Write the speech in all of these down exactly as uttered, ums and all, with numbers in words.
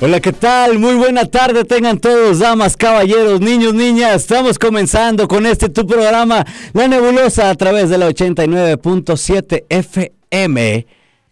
Hola, ¿qué tal? Muy buena tarde tengan todos, damas, caballeros, niños, niñas. Estamos comenzando con este tu programa, La Nebulosa, a través de la ochenta y nueve punto siete F M.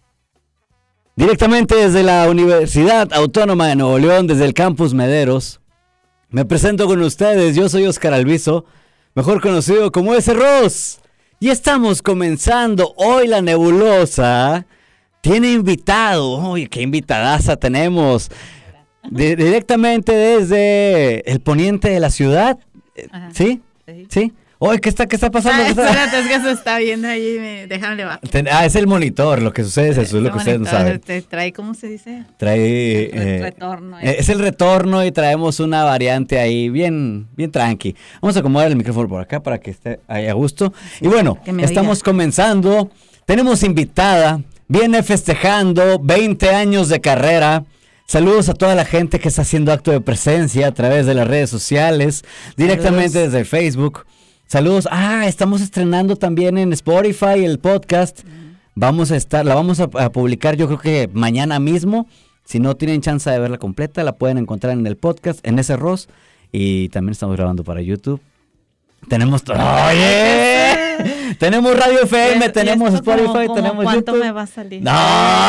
Directamente desde la Universidad Autónoma de Nuevo León, desde el Campus Mederos. Me presento con ustedes, yo soy Oscar Alviso, mejor conocido como ese Ross. Y estamos comenzando hoy La Nebulosa. Tiene invitado, uy, qué invitadaza tenemos. De, directamente desde el poniente de la ciudad. Ajá. ¿Sí? Sí. ¿Sí? Oye, ¿qué está, qué está pasando? Ah, ¿Qué está? espérate, es que se está viendo ahí, me... déjame levantar. Ten- Ah, es el monitor, lo que sucede es eso, es lo que ustedes no saben. Te trae, ¿cómo se dice? Trae... El re- eh, retorno. eh, es el retorno y traemos una variante ahí bien, bien tranqui. Vamos a acomodar el micrófono por acá para que esté ahí a gusto. Y bueno, que me estamos oiga. comenzando. Tenemos invitada, viene festejando veinte años de carrera. Saludos a toda la gente que está haciendo acto de presencia a través de las redes sociales, directamente Saludos. desde Facebook. Saludos. Ah, estamos estrenando también en Spotify el podcast. Vamos a estar, la vamos a, a publicar yo creo que mañana mismo. Si no tienen chance de verla completa, la pueden encontrar en el podcast, en ese Ross. Y también estamos grabando para YouTube. Tenemos todo. ¡Oye! Tenemos Radio F M, ¿Y tenemos esto como- Spotify, como tenemos ¿cuánto YouTube. me va a salir? ¡No!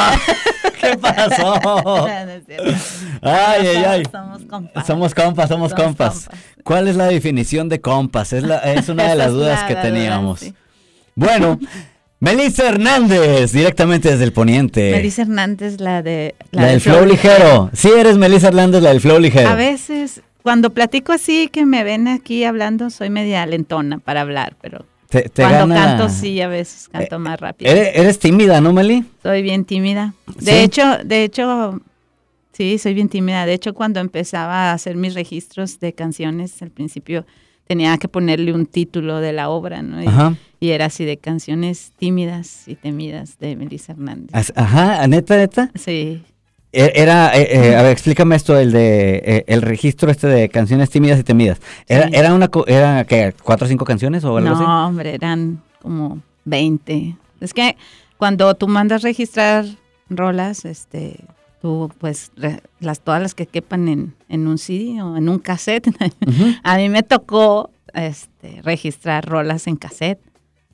¿Qué pasó? No es cierto. Ay, ay, ay. Somos compas. Somos compas, somos, Somos compas. compas. ¿Cuál es la definición de compas? Es, la, es una de Esa las es dudas la- que la teníamos. duda, sí. Bueno, Melissa Hernández, directamente desde el poniente. Melissa Hernández, la de... La, del flow ligero. Sí, eres Melissa Hernández, la del flow ligero. A veces, cuando platico así, que me ven aquí hablando, soy media lentona para hablar, pero Te, te cuando gana- canto, sí, a veces canto Eh, más rápido. Eres, eres tímida, ¿no, Meli? Soy bien tímida. De ¿Sí? hecho, de hecho, sí, soy bien tímida. De hecho, cuando empezaba a hacer mis registros de canciones, al principio tenía que ponerle un título de la obra, ¿no? Y, Ajá. y era así de canciones tímidas y temidas de Melissa Hernández. As- Ajá, ¿neta, neta? Sí. E- Era, eh, eh, a ver, explícame esto, el de, eh, el registro este de canciones tímidas y temidas. ¿Era, Sí. era una, co- era, ¿qué, cuatro o cinco canciones o algo así? No, hombre, eran como veinte. Es que cuando tú mandas registrar rolas, este, tú pues re- las todas las que quepan en, en un C D o en un cassette. Ujú. A mí me tocó este, registrar rolas en cassette.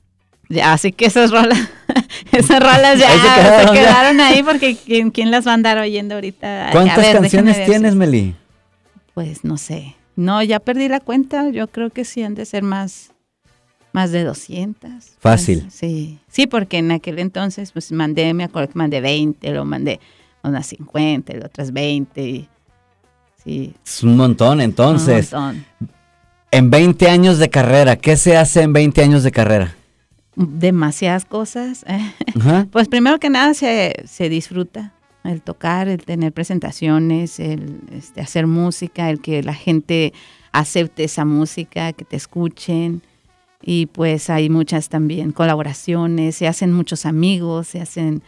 Ya, así que esas rolas, esas rolas ya Ahí se se quedaron, quedaron, ya. ahí porque ¿quién, quién las va a andar oyendo ahorita? A ¿Cuántas ver, déjame canciones ver tienes, si- Meli? Pues no sé. No, ya perdí la cuenta. Yo creo que sí han de ser más, más de doscientas. Fácil. Pues, sí, sí, porque en aquel entonces pues mandé, me acuerdo que mandé veinte, lo mandé unas cincuenta, y otras veinte. Y, sí, Es un montón, entonces. un montón. En veinte años de carrera, ¿qué se hace en veinte años de carrera? Demasiadas cosas. Ajá. Pues primero que nada se, se disfruta el tocar, el tener presentaciones, el este, hacer música, el que la gente acepte esa música, que te escuchen. Y pues hay muchas también colaboraciones, se hacen muchos amigos, se hacen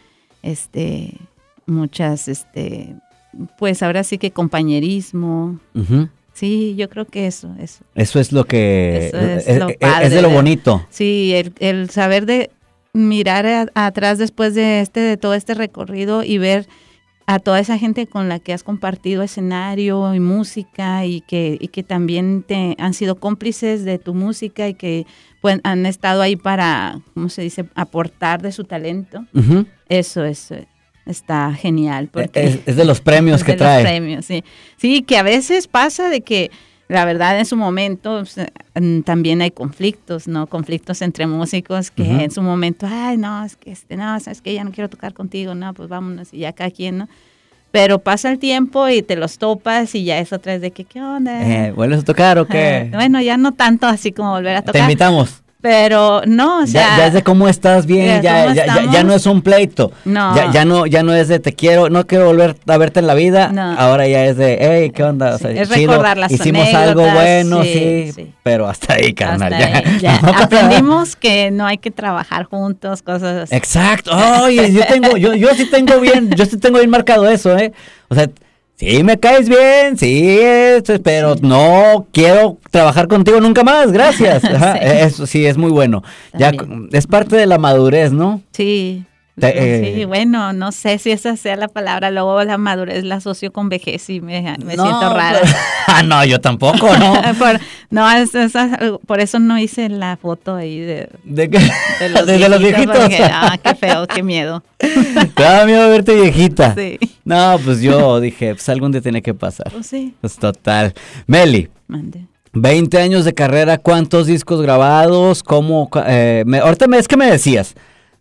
este muchas, este pues ahora sí que compañerismo. Ujú. Sí, yo creo que eso, eso. Eso es lo que... Eso es es, lo es- padre es de lo de- bonito. Sí, el, el saber de mirar a- atrás después de este, de todo este recorrido y ver a toda esa gente con la que has compartido escenario y música y que, y que también te han sido cómplices de tu música y que pues, han estado ahí para, ¿cómo se dice?, aportar de su talento. Ujú. Eso es, eh, está genial. Porque Es, es de los premios es que de trae. Los premios, sí. Sí, que a veces pasa de que la verdad en su momento pues, mm, también hay conflictos, ¿no? Conflictos entre músicos que Ujú. en su momento, ay, no, es que este, no, sabes que ya no quiero tocar contigo, no, pues vámonos y ya cada quien, ¿no? Pero pasa el tiempo y te los topas y ya es otra vez de que, ¿qué onda? Eh, ¿Vuelves a tocar o qué? Ah, bueno, ya no tanto así como volver a Te tocar. invitamos. Pero no, o sea. ya, ya es de cómo estás bien, ya ya, cómo ya, ya, estamos. ya no es un pleito. No. Ya, ya no, ya no es de te quiero, no quiero volver a verte en la vida. No. Ahora ya es de, hey, ¿qué onda? O Sí, sea, es chido, recordar las hicimos anécdotas, algo bueno, sí, sí, sí. pero hasta ahí, carnal. Hasta ya. ahí, ya. No pasa nada. Aprendimos que no hay que trabajar juntos, cosas así. Exacto. Oye, yo tengo, yo, yo sí tengo bien, yo sí tengo bien marcado eso, ¿eh? O sea, sí me caes bien, sí, esto, pero no quiero trabajar contigo nunca más, gracias. Ajá, Sí. Eso sí es muy bueno. Ya También. es parte de la madurez, ¿no? Sí, Te, eh, sí, bueno, no sé si esa sea la palabra. Luego la madurez la asocio con vejez y me, me no, siento rara. Pues, ah, no, yo tampoco, ¿no? por, no, es, es, por eso no hice la foto ahí de, ¿De, qué? de los ¿De, de los viejitos. Porque, ah, qué feo, qué miedo. Te da miedo verte viejita. Sí. No, pues yo dije, pues algún día tiene que pasar. Pues sí. Pues total. Meli. Mande. veinte años de carrera, ¿cuántos discos grabados? ¿Cómo? Eh, me, ahorita me, es que me decías,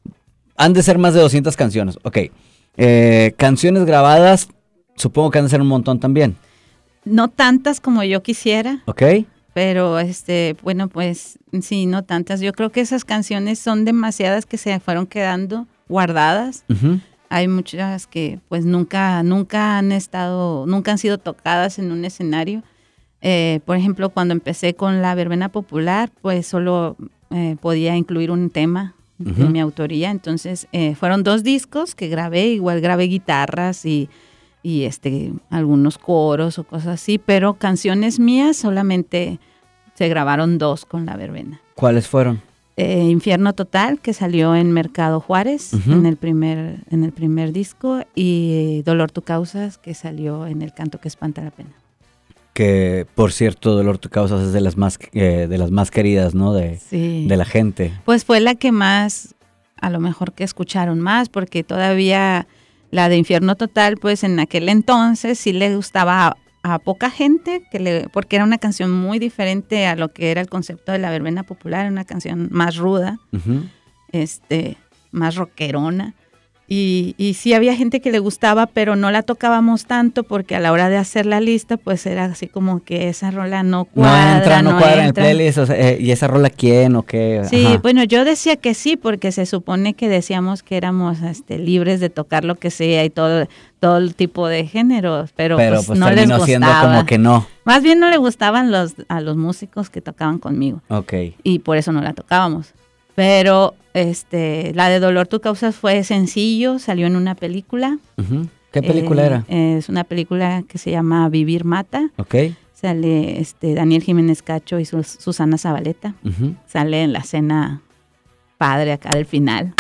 han de ser más de doscientas canciones. Ok. Eh, canciones grabadas, supongo que han de ser un montón también. No tantas como yo quisiera. Ok. Pero, este, bueno, pues sí, no tantas. Yo creo que esas canciones son demasiadas que se fueron quedando guardadas. Uh-huh. Hay muchas que pues nunca, nunca han estado, nunca han sido tocadas en un escenario. Eh, por ejemplo, cuando empecé con la verbena popular, pues solo eh, podía incluir un tema uh-huh. de mi autoría. Entonces, eh, fueron dos discos que grabé, igual grabé guitarras y, y este, algunos coros o cosas así, pero canciones mías solamente se grabaron dos con la verbena. ¿Cuáles fueron? Eh, Infierno Total, que salió en Mercado Juárez uh-huh. en el primer en el primer disco, y Dolor Tu Causas, que salió en El Canto que Espanta la Pena. Que, por cierto, Dolor Tu Causas es de las más eh, de las más queridas, ¿no? De, sí. de la gente. Pues fue la que más, a lo mejor que escucharon más, porque todavía la de Infierno Total, pues en aquel entonces sí le gustaba a, a poca gente, que le, porque era una canción muy diferente a lo que era el concepto de la verbena popular, una canción más ruda, uh-huh. este, más rockerona. Y, y sí había gente que le gustaba, pero no la tocábamos tanto porque a la hora de hacer la lista, pues era así como que esa rola no cuadra. No entra, no, no cuadra entra. en el playlist, o sea, eh, ¿y esa rola quién o qué? Sí, Ajá. Bueno, yo decía que sí, porque se supone que decíamos que éramos este, libres de tocar lo que sea y todo, todo el tipo de géneros, pero, pero pues, pues no les gustaba. Siendo como que no. Más bien no le gustaban los, a los músicos que tocaban conmigo. Ok. Y por eso no la tocábamos. Pero este, la de Dolor Tu Causas fue sencillo, salió en una película. Uh-huh. ¿Qué película eh, era? Es una película que se llama Vivir Mata. Ok. Sale este, Daniel Jiménez Cacho y Sus, Susana Zabaleta. Uh-huh. Sale en la escena padre acá del final.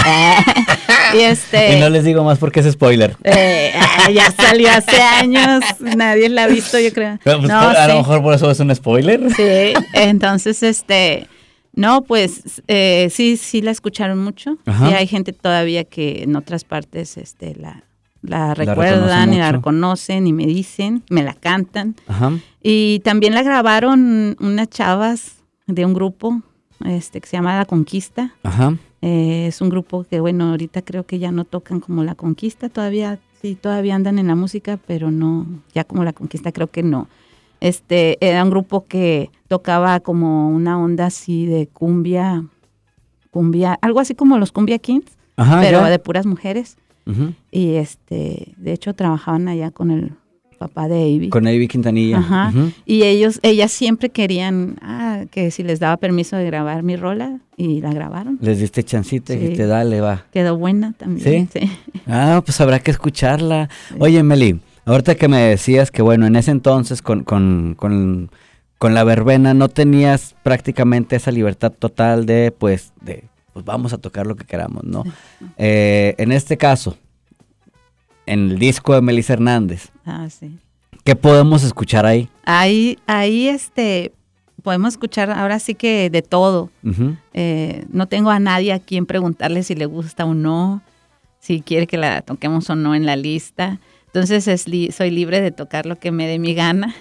y, este, y no les digo más porque es spoiler. Eh, ya salió hace años, nadie la ha visto, yo creo. Pero, pues, no, a sí. lo mejor por eso es un spoiler. Sí, entonces este... No, pues eh, sí, sí la escucharon mucho. Ajá. Y hay gente todavía que en otras partes este, la, la recuerdan la y la reconocen y me dicen, me la cantan. Ajá. Y también la grabaron unas chavas de un grupo este, que se llama La Conquista. Ajá. Eh, es un grupo que, bueno, ahorita creo que ya no tocan como La Conquista, todavía sí, todavía andan en la música, pero no, ya como La Conquista creo que no. Este, era un grupo que tocaba como una onda así de cumbia, cumbia, algo así como los Cumbia Kings, Ajá, pero ya. de puras mujeres. Uh-huh. Y este, de hecho trabajaban allá con el papá de Avi. Con Avi Quintanilla. Ajá. Uh-huh. Y ellos, ellas siempre querían ah, que si les daba permiso de grabar mi rola y la grabaron. Les diste chancita y sí. te dale, va. Quedó buena también. ¿Sí? Sí. Ah, pues habrá que escucharla. Sí. Oye, Meli. Ahorita que me decías que, bueno, en ese entonces con, con, con, con la verbena no tenías prácticamente esa libertad total de, pues, de, pues vamos a tocar lo que queramos, ¿no? Sí. Eh, en este caso, en el disco de Melissa Hernández, ah, sí. ¿qué podemos escuchar ahí? Ahí, ahí, este, podemos escuchar ahora sí que de todo. Uh-huh. Eh, no tengo a nadie a quien preguntarle si le gusta o no, si quiere que la toquemos o no en la lista. Entonces es li- soy libre de tocar lo que me dé mi gana.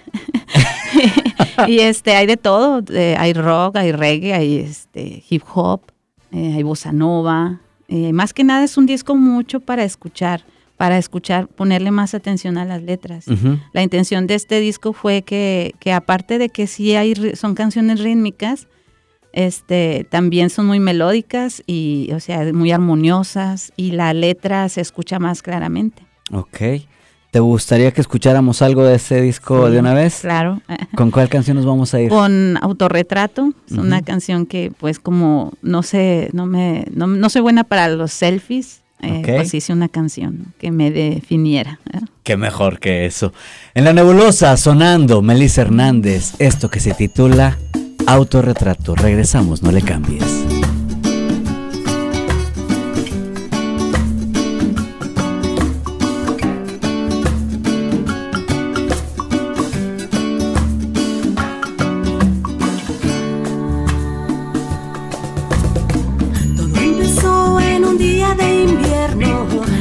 y este hay de todo, eh, hay rock, hay reggae, hay este hip hop, eh, hay bossa nova. Eh, más que nada es un disco mucho para escuchar, para escuchar, ponerle más atención a las letras. Uh-huh. La intención de este disco fue que, que aparte de que sí hay son canciones rítmicas, este también son muy melódicas y, o sea, muy armoniosas y la letra se escucha más claramente. Ok. ¿Te gustaría que escucháramos algo de ese disco sí, de una vez? Claro. ¿Con cuál canción nos vamos a ir? Con Autorretrato, es uh-huh. una canción que pues como no sé, no me, no, no soy buena para los selfies, eh, okay. pues hice una canción que me definiera. ¿eh? Qué mejor que eso. En la nebulosa sonando Melissa Hernández, esto que se titula Autorretrato. Regresamos, no le cambies.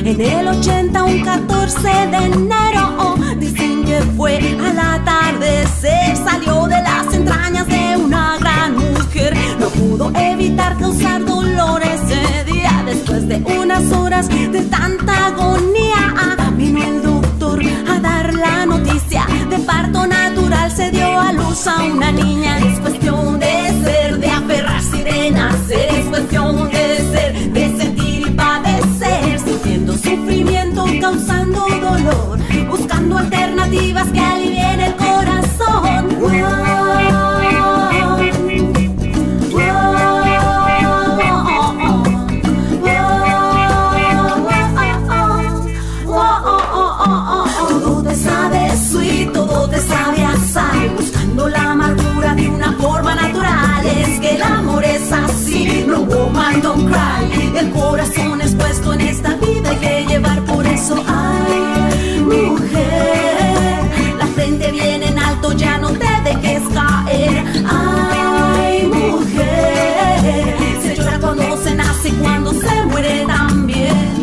En el ochenta, un catorce de enero, oh, dicen que fue al atardecer. Salió de las entrañas de una gran mujer. No pudo evitar causar dolor ese día. Después de unas horas de tanta agonía, ah, vino el doctor a dar la noticia. De parto natural se dio a luz a una niña. Es cuestión de ser, de aferrarse y de nacer. Es cuestión de ser, de sentir y padecer. Sintiendo sufrimiento, causando dolor, buscando alternativas que alivien el corazón. Todo te sabe sweet, todo te sabe a sal, buscando la amargura de una forma natural. Es que el amor es así, no woman don't cry. El corazón es puesto en esta vida, hay que llevar por eso. Ay, mujer, la frente viene en alto, ya no te dejes caer. Ay, mujer, se llora cuando se nace y cuando se muere también.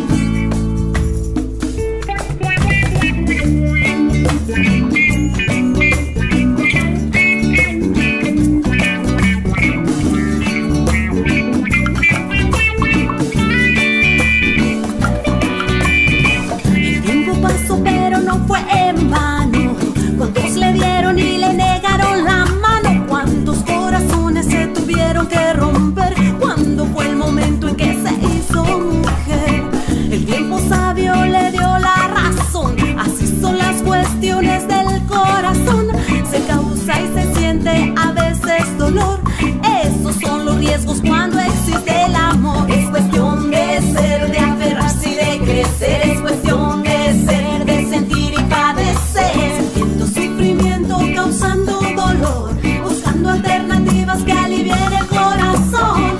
El tiempo pasó pero no fue en vano. ¿Cuántos le dieron y le negaron la mano? ¿Cuántos corazones se tuvieron que romper? ¿Cuándo fue el momento en que se hizo mujer? El tiempo sabio le dio la razón. Así son las cuestiones del corazón. Se causa y se siente a veces dolor. Esos son los riesgos cuando existe el amor. Es cuestión de ser, de aferrarse y de crecer. Es cuestión de ser, de sentir y padecer. Sintiendo sufrimiento, causando dolor, buscando alternativas que alivien el corazón.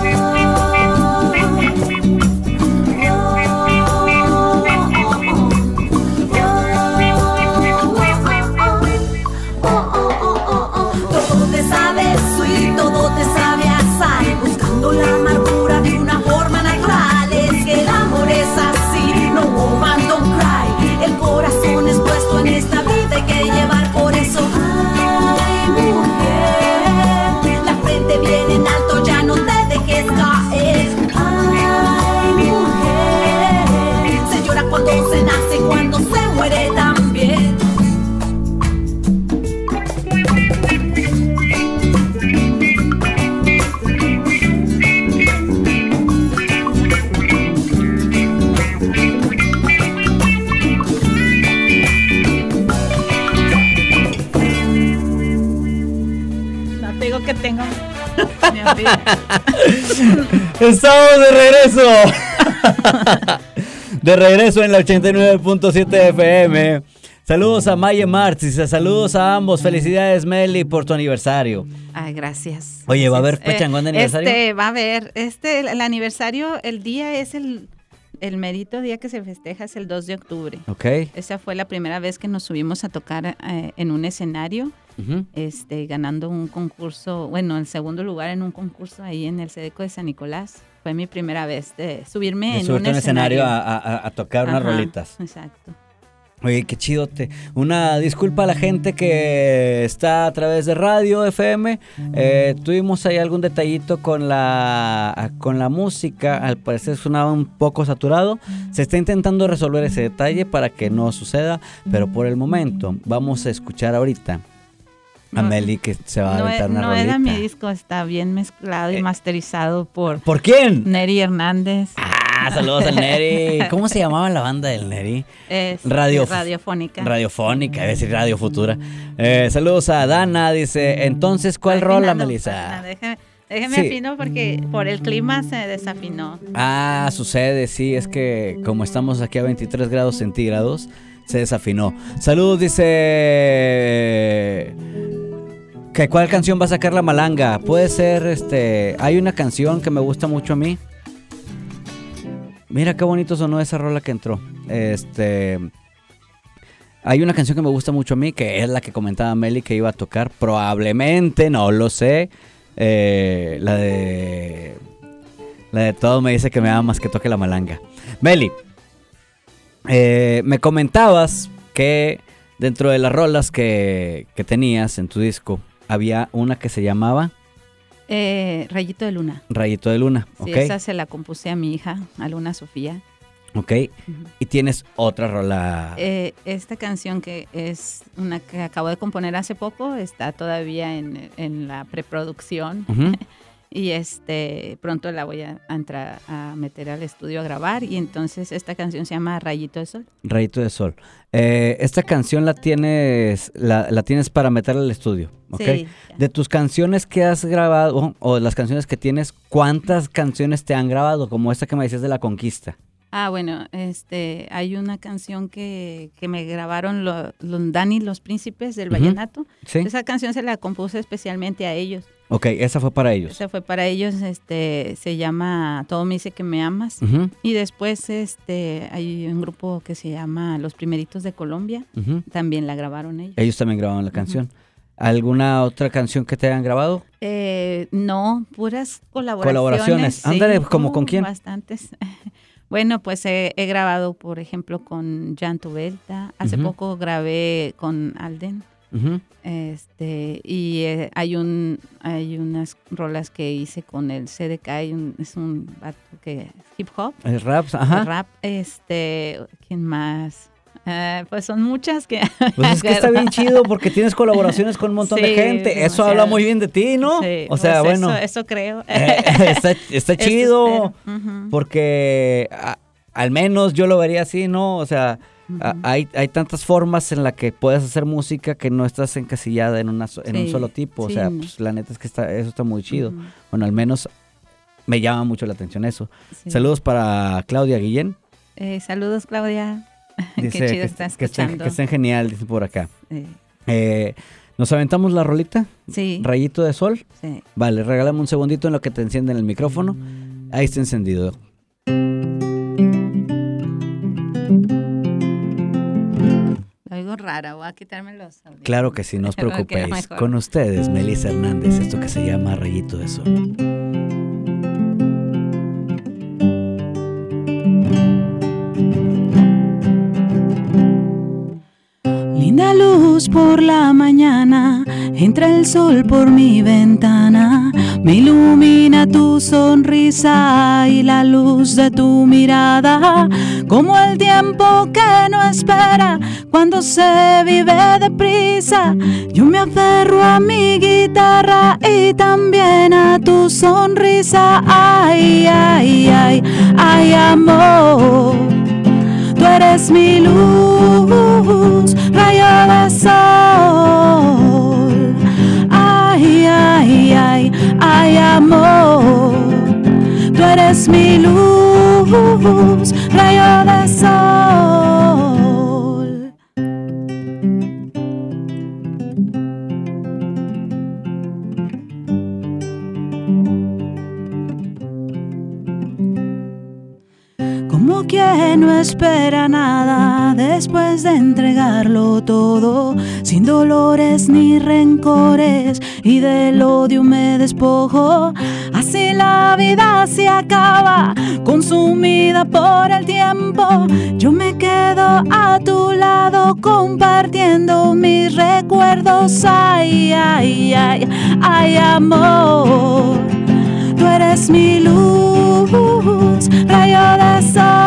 Todo te sabe sweet, todo te sabe a sal, buscando la amargura de una forma natural. Es que el amor es así, no woman don't cry. El corazón es puesto en esta vida, hay que llevar por eso. Ay, mujer, la frente viene en alto, ya no te dejes caer. Ay, mujer, se llora cuando se nace y cuando se muere también. No te digo que tengo. Mi amigo. Estamos de regreso. De regreso en la ochenta y nueve punto siete F M. Saludos a Maye Martz, saludos a ambos. Felicidades, Meli, por tu aniversario. Ay, gracias. Oye, ¿va a haber Gracias. pechangón de aniversario? Este, va a haber. Este, el, el aniversario, el día es el, el merito día que se festeja, es el dos de octubre. Ok. Esa fue la primera vez que nos subimos a tocar eh, en un escenario, Uh-huh. este, ganando un concurso, bueno, el segundo lugar en un concurso ahí en el Sedeco de San Nicolás. Fue mi primera vez de subirme De en subirte un a escenario. a, a, a tocar unas Ajá, rolitas. Exacto. Oye, qué chidote. Una disculpa a la gente que está a través de radio F M. Eh, tuvimos ahí algún detallito con la con la música. Al parecer sonaba un poco saturado. Se está intentando resolver ese detalle para que no suceda. Pero por el momento vamos a escuchar ahorita a No, Meli, que se va a No, aventar e- una no rolita. era mi disco, está bien mezclado y Eh, masterizado por ¿Por quién? Neri Hernández. Ah, saludos al Neri. ¿Cómo se llamaba la banda del Neri? Es Radio- radiofónica. Radiofónica, iba a decir Radio Futura. Eh, saludos a Dana, dice, entonces, ¿cuál Estoy rola, afinando, Melissa? Déjeme, déjeme Sí. afino porque por el clima se desafinó. Ah, sucede, sí, es que como estamos aquí a veintitrés grados centígrados, se desafinó. Saludos, dice... ¿Que cuál canción va a sacar la malanga? Puede ser, este... Hay una canción que me gusta mucho a mí. Mira qué bonito sonó esa rola que entró. Este... Hay una canción que me gusta mucho a mí, que es la que comentaba Meli que iba a tocar. Probablemente, no lo sé. Eh, la de... La de todo me dice que me amas, que toque la malanga. Meli, Eh, me comentabas que dentro de las rolas que, que tenías en tu disco, había una que se llamaba... Eh, Rayito de Luna. Rayito de Luna, Sí, ok. esa se la compuse a mi hija, a Luna Sofía. Ok, y tienes otra rola. Eh, esta canción que es una que acabo de componer hace poco, está todavía en, en la preproducción. Ujú. Y este pronto la voy a, a entrar a meter al estudio a grabar. Y entonces esta canción se llama Rayito de Sol. Rayito de Sol. Eh, esta canción la tienes, la, la tienes para meterla al estudio, ¿ok? Sí, ya. De tus canciones que has grabado, o las canciones que tienes, ¿cuántas canciones te han grabado? Como esta que me decías de La Conquista. Ah, bueno, este, hay una canción que, que me grabaron los lo, Dani Los Príncipes del Ujú. Vallenato. ¿Sí? Esa canción se la compuse especialmente a ellos. Ok, esa fue para ellos. Esa fue para ellos, este, se llama Todo me dice que me amas. Ujú, Y después este, hay un grupo que se llama Los Primeritos de Colombia, ujú. también la grabaron ellos. Ellos también grabaron la canción. ¿Alguna otra canción que te hayan grabado? Eh, no, puras colaboraciones. Colaboraciones. sí. Ándale, ¿como con Uh, quién? Bastantes. Bueno, pues he, he grabado, por ejemplo, con Jan Tubelta. Hace Ujú. poco grabé con Alden. Ujú. Este, y eh, hay un hay unas rolas que hice con el C D K, hay un- es un vato que hip hop, El rap, ajá. rap, este, ¿quién más? Eh, pues son muchas que Pues es que está bien chido porque tienes colaboraciones con un montón de Sí, gente. Eso demasiado. habla muy bien de ti, ¿no? Sí, O sea, pues bueno, eso, eso creo. eh, está, está Eso chido espero. Ujú. porque a- al menos yo lo vería así, ¿no? O sea, a- Ujú. hay, hay tantas formas en la que puedes hacer música que no estás encasillada en, una, so- en un Sí, solo tipo. O sí, sea, no. pues, la neta es que está, eso está muy chido. Ujú. Bueno, al menos me llama mucho la atención eso. Sí. Saludos para Claudia Guillén. Eh, saludos, Claudia. Dice Qué chido que, estás que estén, escuchando. que estén genial, dice por acá. Eh, Eh, ¿Nos aventamos la rolita? sí, Rayito de Sol. sí. Vale, regálame un segundito en lo que te encienden el micrófono. Ahí está encendido. Lo oigo rara, voy a quitarme los audífonos. Claro que sí, no os Me queda preocupéis. mejor. Con ustedes, Melissa Hernández, esto que se llama Rayito de Sol. Linda luz por la mañana, entra el sol por mi ventana, me ilumina tu sonrisa y la luz de tu mirada, como el tiempo que no espera cuando se vive deprisa. Yo me aferro a mi guitarra y también a tu sonrisa. Ay, ay, ay, ay, amor. Tú eres mi luz, rayo de sol. Ay, ay, ay, ay, amor. Tú eres mi luz, rayo de sol. Como quien no espera nada después de entregarlo todo, sin dolores ni rencores, y del odio me despojo. Así la vida se acaba, consumida por el tiempo. Yo me quedo a tu lado compartiendo mis recuerdos. Ay, ay, ay, ay, amor. Tú eres mi luz, rayo de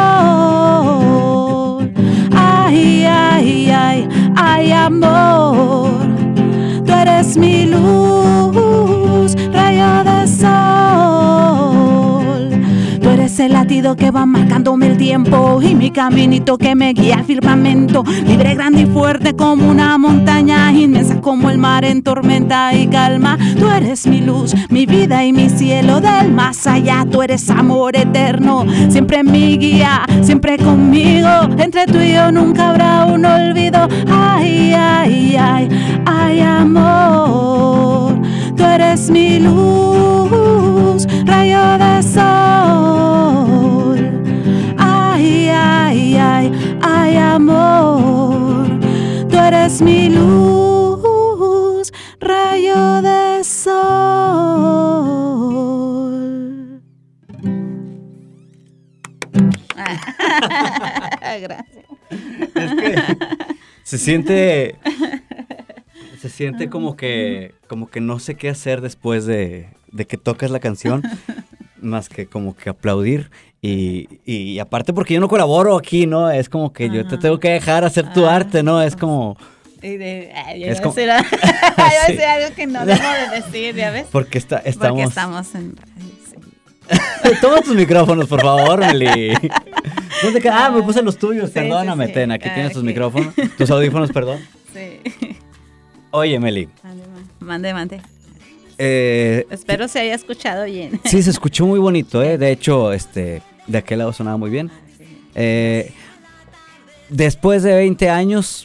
sol. Ay, ay, ay, ay, amor. Tú eres mi luz, rayo de sol. Tú eres el latido que va marcándome el tiempo y mi caminito que me guía al firmamento. Libre, grande y fuerte como una montaña, inmensa como el mar en tormenta y calma. Tú eres mi luz, mi vida y mi cielo del más allá. Tú eres amor eterno, siempre mi guía, siempre conmigo. Entre tú y yo nunca habrá un olvido. Ay, ay, ay, ay, amor. Tú eres mi luz, rayo de sol. Ay, ay, ay, ay, amor. Tú eres mi luz, rayo de sol. Gracias. Se siente... Se siente como que, como que no sé qué hacer después de, de que tocas la canción, más que como que aplaudir. Y, y aparte porque yo no colaboro aquí, ¿no? Es como que Ajá. yo te tengo que dejar hacer tu ah, arte, ¿no? Es como... Y de, ay, yo, iba como... decir, yo iba a decir algo que no debo de decir, ¿ya ves? Porque está, estamos... Porque estamos en radio, sí. Toma tus micrófonos, por favor, Meli. ¿Dónde queda? Ah, me puse los tuyos, sí, perdóname, sí, sí. Ten, aquí ah, tienes okay. tus micrófonos, tus audífonos, perdón. Sí. Oye, Meli. Mande, mande. mande. Eh, Espero se haya escuchado bien. Sí, se escuchó muy bonito, ¿eh? De hecho, este, de aquel lado sonaba muy bien. Eh, después de veinte años,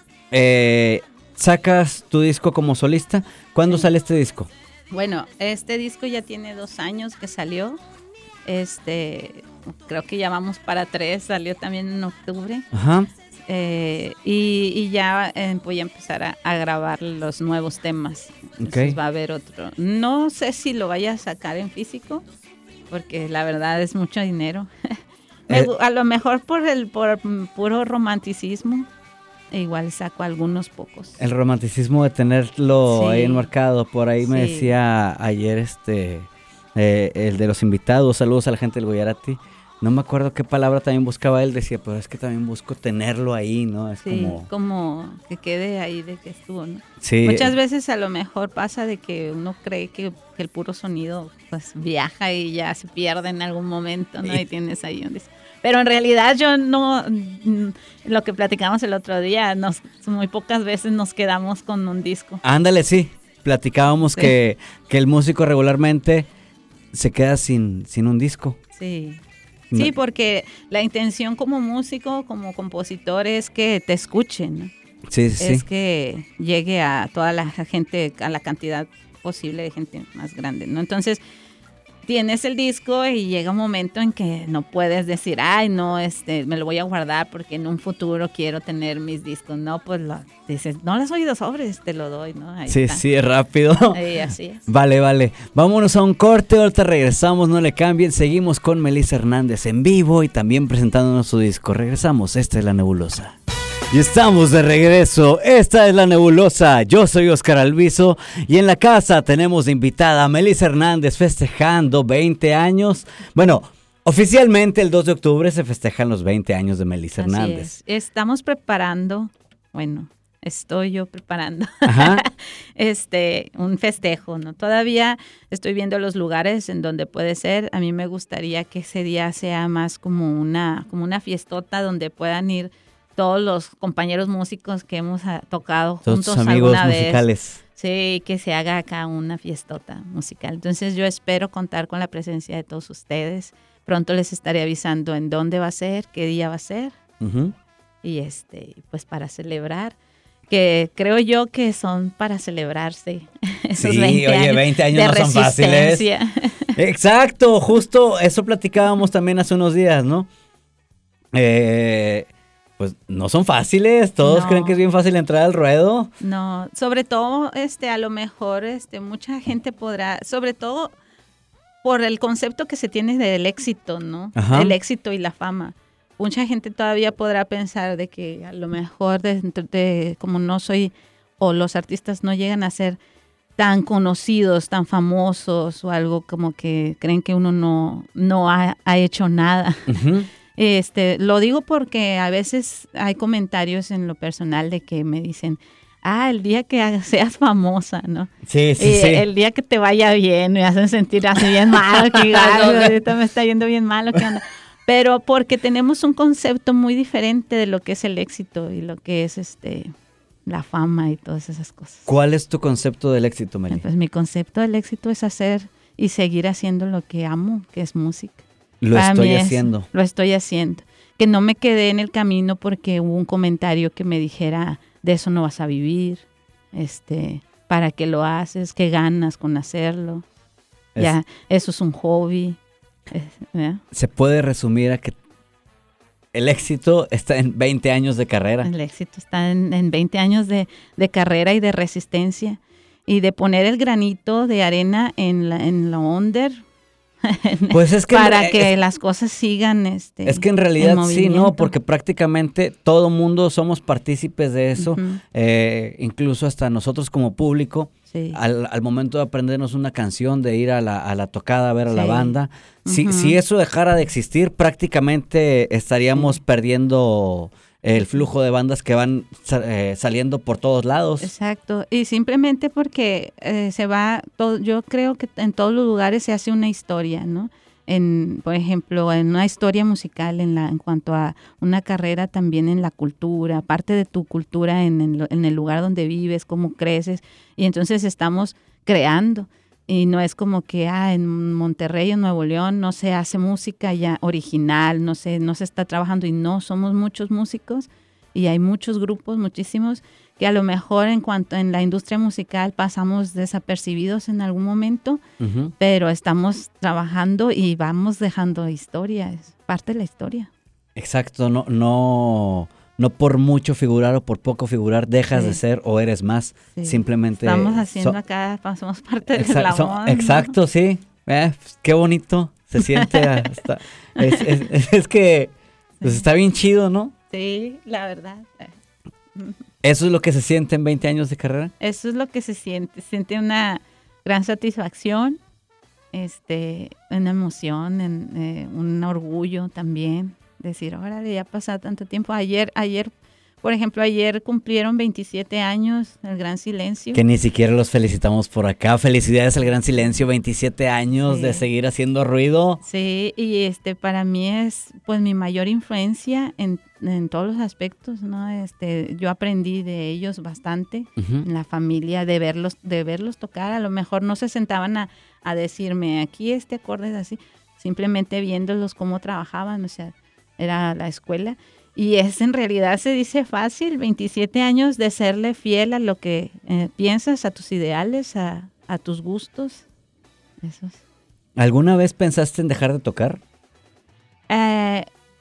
eh, sacas tu disco como solista. ¿Cuándo sí. sale este disco? Bueno, este disco ya tiene dos años que salió. Este, creo que ya vamos para tres. Salió también en octubre. Ajá. Eh, y, y ya eh, voy a empezar a, a grabar los nuevos temas. Entonces okay. va a haber otro. No sé si lo vaya a sacar en físico, porque la verdad es mucho dinero. Me, eh, a lo mejor por el por puro romanticismo, igual saco algunos pocos. El romanticismo de tenerlo sí. ahí enmarcado. Por ahí sí. me decía ayer este eh, el de los invitados, saludos a la gente del Guayarati. No me acuerdo qué palabra también buscaba él, decía, pero es que también busco tenerlo ahí, ¿no? Es sí, como... como que quede ahí de que estuvo, ¿no? Sí. Muchas veces a lo mejor pasa de que uno cree que, que el puro sonido pues viaja y ya se pierde en algún momento, ¿no? Sí. Y tienes ahí un disco. Pero en realidad yo no, lo que platicamos el otro día, nos, muy pocas veces nos quedamos con un disco. Ándale, sí, platicábamos sí. que, que el músico regularmente se queda sin, sin un disco. Sí. Sí, porque la intención como músico, como compositor, es que te escuchen, ¿no? Sí, sí. Es que llegue a toda la gente, a la cantidad posible de gente más grande, ¿no? Entonces, tienes el disco y llega un momento en que no puedes decir, ay, no, este, me lo voy a guardar porque en un futuro quiero tener mis discos. No, pues lo dices, no las has oído sobres, te lo doy, ¿no? Ahí sí, está. sí, es rápido. Sí, así es. Vale, vale. Vámonos a un corte, ahorita regresamos, no le cambien. Seguimos con Melissa Hernández en vivo y también presentándonos su disco. Regresamos, esta es La Nebulosa. Y estamos de regreso, esta es La Nebulosa, yo soy Oscar Alviso y en la casa tenemos de invitada a Melissa Hernández festejando veinte años. Bueno, oficialmente el dos de octubre se festejan los veinte años de Melissa Así Hernández. Es. Estamos preparando, bueno, estoy yo preparando Ajá. este un festejo, ¿no? Todavía estoy viendo los lugares en donde puede ser. A mí me gustaría que ese día sea más como una, como una fiestota donde puedan ir todos los compañeros músicos que hemos a, tocado todos juntos tus amigos alguna musicales. Vez. Sí, que se haga acá una fiestota musical. Entonces yo espero contar con la presencia de todos ustedes. Pronto les estaré avisando en dónde va a ser, qué día va a ser. Uh-huh. Y este, pues para celebrar, que creo yo que son para celebrarse. Esos sí, veinte oye, años veinte años de no son fáciles. Exacto, justo eso platicábamos también hace unos días, ¿no? Eh... Pues no son fáciles, todos no. creen que es bien fácil entrar al ruedo. No, sobre todo, este, a lo mejor, este, mucha gente podrá, sobre todo por el concepto que se tiene del éxito, ¿no? Ajá. El éxito y la fama. Mucha gente todavía podrá pensar de que a lo mejor, de, de, como no soy, o los artistas no llegan a ser tan conocidos, tan famosos, o algo como que creen que uno no, no ha, ha hecho nada. Uh-huh. Este, lo digo porque a veces hay comentarios en lo personal de que me dicen, ah, el día que seas famosa, ¿no? Sí, sí, eh, sí. El día que te vaya bien, me hacen sentir así bien malo, que ay, ahorita me está yendo bien malo, ¿qué onda? Pero porque tenemos un concepto muy diferente de lo que es el éxito y lo que es este la fama y todas esas cosas. ¿Cuál es tu concepto del éxito, Meli? Pues mi concepto del éxito es hacer y seguir haciendo lo que amo, que es música. Lo Para estoy mí es, haciendo. Lo estoy haciendo. Que no me quedé en el camino porque hubo un comentario que me dijera, de eso no vas a vivir, este, ¿para qué lo haces? ¿Qué ganas con hacerlo? Es, ya, eso es un hobby. ¿Ya? Se puede resumir a que el éxito está en veinte años de carrera. El éxito está en, en veinte años de, de carrera y de resistencia y de poner el granito de arena en la, en la under Pues es que para en, que es, las cosas sigan este es que en realidad en sí, no, porque prácticamente todo mundo somos partícipes de eso, uh-huh. eh, incluso hasta nosotros como público, sí. al, al momento de aprendernos una canción, de ir a la, a la tocada a ver a sí. la banda, uh-huh. si, si eso dejara de existir, prácticamente estaríamos sí. perdiendo el flujo de bandas que van eh, saliendo por todos lados. Exacto, y simplemente porque eh, se va, todo, yo creo que en todos los lugares se hace una historia, ¿no? En, por ejemplo, en una historia musical, en, la, en cuanto a una carrera también en la cultura, parte de tu cultura en, en, en el lugar donde vives, cómo creces, y entonces estamos creando. Y no es como que ah, en Monterrey, en Nuevo León, no se hace música ya original, no se, no se está trabajando. Y no, somos muchos músicos y hay muchos grupos, muchísimos, que a lo mejor en cuanto en la industria musical pasamos desapercibidos en algún momento, uh-huh. pero estamos trabajando y vamos dejando historia, es parte de la historia. Exacto, no... no... No por mucho figurar o por poco figurar dejas sí. de ser o eres más, sí. simplemente... Estamos haciendo so, acá, somos parte del exa- eslabón. So, exacto, ¿no? Sí. Eh, pues, qué bonito se siente. hasta, es, es, es, es que pues, sí. está bien chido, ¿no? Sí, la verdad. ¿Eso es lo que se siente en veinte años de carrera? Eso es lo que se siente. Se siente una gran satisfacción, este, una emoción, en, eh, un orgullo también. Decir, ahora ya ha pasado tanto tiempo. Ayer, ayer, por ejemplo, ayer cumplieron veintisiete años el Gran Silencio. Que ni siquiera los felicitamos por acá. Felicidades al Gran Silencio, veintisiete años sí. de seguir haciendo ruido. Sí, y este para mí es pues mi mayor influencia en, en todos los aspectos, ¿no? Este, yo aprendí de ellos bastante, uh-huh. en la familia, de verlos, de verlos tocar. A lo mejor no se sentaban a, a decirme, aquí este acorde es así, simplemente viéndolos cómo trabajaban, o sea, era la escuela, y es en realidad se dice fácil, veintisiete años de serle fiel a lo que eh, piensas, a tus ideales, a, a tus gustos. Esos. ¿Alguna vez pensaste en dejar de tocar? Eh,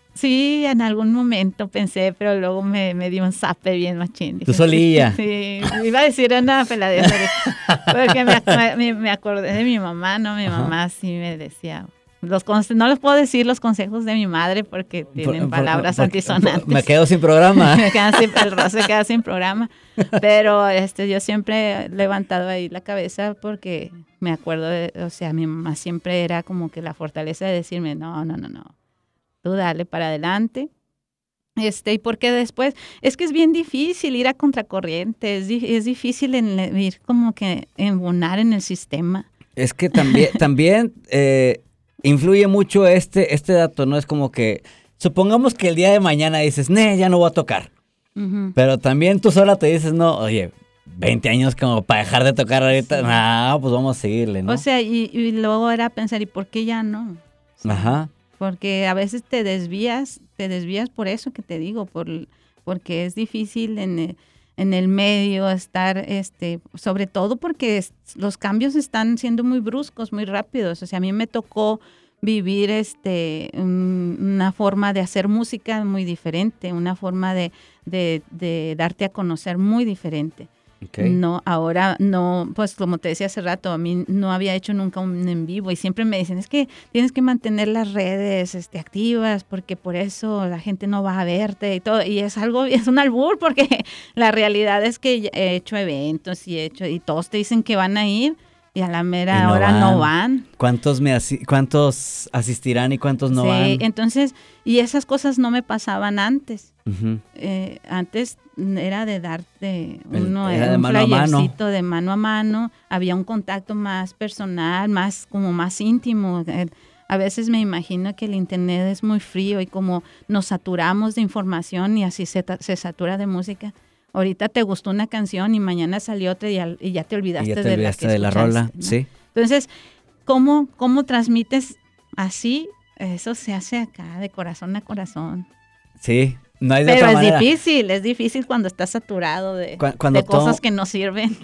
sí, en algún momento pensé, pero luego me, me dio un zape bien machín. ¿Tú solía? Sí, iba a decir una peladera, porque me, me, me acordé de mi mamá, ¿no? Mi Ajá. mamá sí me decía... Los conse- no les puedo decir los consejos de mi madre porque tienen por, palabras por, por, antisonantes. Me quedo sin programa. me quedan sin, el rostro se queda sin programa. Pero este, yo siempre he levantado ahí la cabeza porque me acuerdo, de, o sea, mi mamá siempre era como que la fortaleza de decirme, no, no, no, no, tú dale para adelante. Este, y porque después, es que es bien difícil ir a contracorriente, es, di- es difícil en, ir como que embonar en el sistema. Es que también, también, eh, influye mucho este, este dato, ¿no? Es como que, supongamos que el día de mañana dices, nee, ya no voy a tocar. Uh-huh. Pero también tú sola te dices, no, oye, veinte años como para dejar de tocar ahorita, sí. no, pues vamos a seguirle, ¿no? O sea, y, y luego era pensar, ¿y por qué ya no? O sea, Ajá. Porque a veces te desvías, te desvías por eso que te digo, por, porque es difícil en, en el medio estar, este, sobre todo porque es, los cambios están siendo muy bruscos, muy rápidos. O sea, a mí me tocó vivir este un, una forma de hacer música muy diferente, una forma de, de, de darte a conocer muy diferente. Okay. No, ahora no, pues como te decía hace rato, a mí no había hecho nunca un en vivo y siempre me dicen, es que tienes que mantener las redes este, activas porque por eso la gente no va a verte y todo, y es algo, es un albur porque la realidad es que he hecho eventos y he hecho, y todos te dicen que van a ir y a la mera no hora van. no van. ¿Cuántos me asi- cuántos asistirán y cuántos no sí, van? Sí, entonces, y esas cosas no me pasaban antes. Uh-huh. Eh, antes era de darte uno, era de un mano a mano. de mano a mano, había un contacto más personal, más como más íntimo. Eh, a veces me imagino que el internet es muy frío y como nos saturamos de información y así se, se satura de música. Ahorita te gustó una canción y mañana salió otra y ya, y ya te olvidaste, y ya te de, olvidaste la, que de la rola, ¿no? Sí. Entonces, ¿cómo, cómo transmites así? Eso se hace acá, de corazón a corazón. Sí, no hay de Pero otra es manera. difícil, es difícil cuando estás saturado de, Cu- cuando de cosas todo... que no sirven.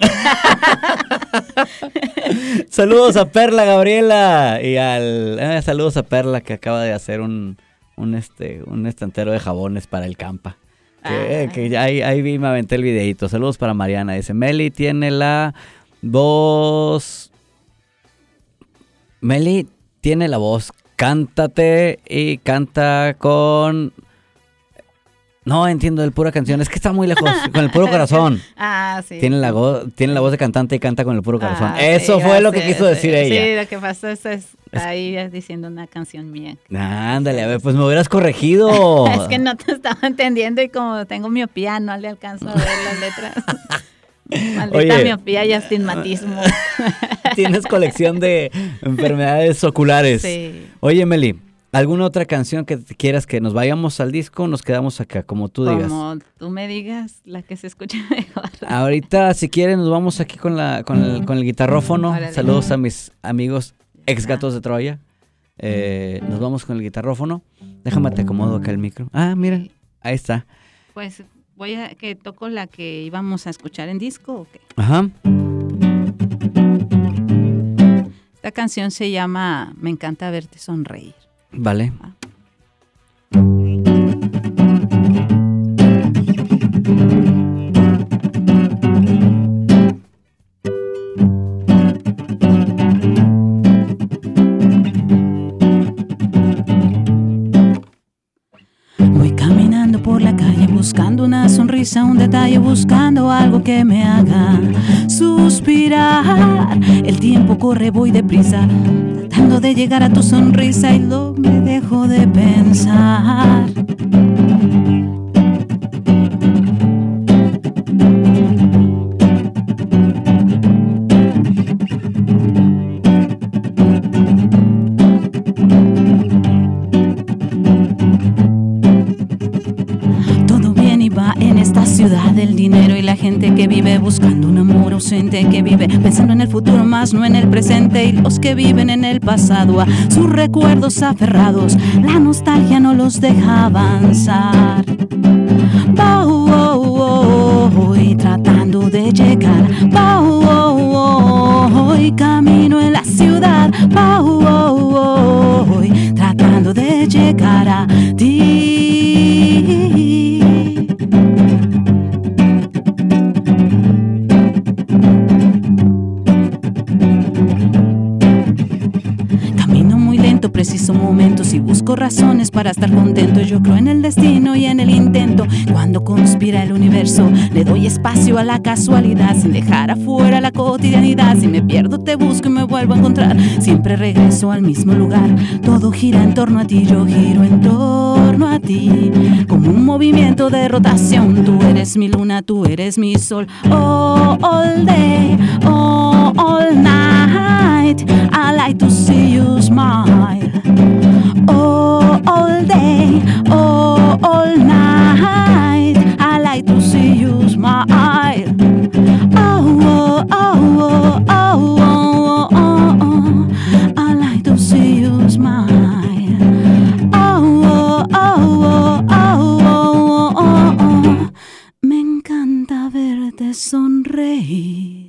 Saludos a Perla Gabriela y al eh, saludos a Perla que acaba de hacer un, un este un estantero de jabones para el Campa. Que, ah. que ahí, ahí vi, me aventé el videito. Saludos para Mariana. Dice, Meli tiene la voz... Meli tiene la voz. Cántate y canta con... No entiendo el pura canción, es que está muy lejos, con el puro corazón. Ah, sí. Tiene la, go- tiene la voz de cantante y canta con el puro corazón. Ah, Eso sí, fue lo que sí, quiso sí, decir ella. Sí, lo que pasa es, es está ahí diciendo una canción mía. Ándale, a ver, pues me hubieras corregido. Es que no te estaba entendiendo y como tengo miopía, no le alcanzo a ver las letras. Maldita Oye. miopía y astigmatismo. Tienes colección de enfermedades oculares. Sí. Oye, Meli, ¿alguna otra canción que quieras que nos vayamos al disco o nos quedamos acá, como tú digas? Como tú me digas, la que se escucha mejor. Ahorita, si quieren, nos vamos aquí con, la, con, el, con el guitarrófono. Órale. Saludos a mis amigos ex gatos de Troya. Eh, nos vamos con el guitarrófono. Déjame te acomodo acá el micro. Ah, mira, ahí está. Pues voy a que toco la que íbamos a escuchar en disco o qué. Ajá. Esta canción se llama Me encanta verte sonreír. Vale. Voy caminando por la calle buscando una sonrisa, un detalle, buscando algo que me haga suspirar. El tiempo corre, voy deprisa, tratando de llegar a tu sonrisa y no me dejo de pensar. Todo bien y va en esta ciudad, el dinero y la gente que vive buscando un amor ausente, que vive pensando en el futuro más no en el presente, y los que viven en el pasado a sus recuerdos aferrados, la nostalgia no los deja avanzar. Voy tratando de llegar, voy camino en la ciudad, voy tratando de llegar a ti. Camino muy lento, preciso momentos y busco razones para estar contento. Yo creo en el destino y en el intento. Cuando conspira el universo, le doy espacio a la casualidad sin dejar afuera la cotidianidad. Si me pierdo te busco y me vuelvo a encontrar. Siempre regreso al mismo lugar. Todo gira en torno a ti, yo giro en torno a ti. Como un movimiento de rotación. Tú eres mi luna, tú eres mi sol. Oh, all day, oh, all night. I like to see you smile. Oh, all day, oh, all night. I like to see you smile. Oh, oh, oh, oh, oh, oh, oh, oh. I like to see you smile. Oh, oh, oh, oh, oh, oh, oh, oh. Me encanta verte sonreír.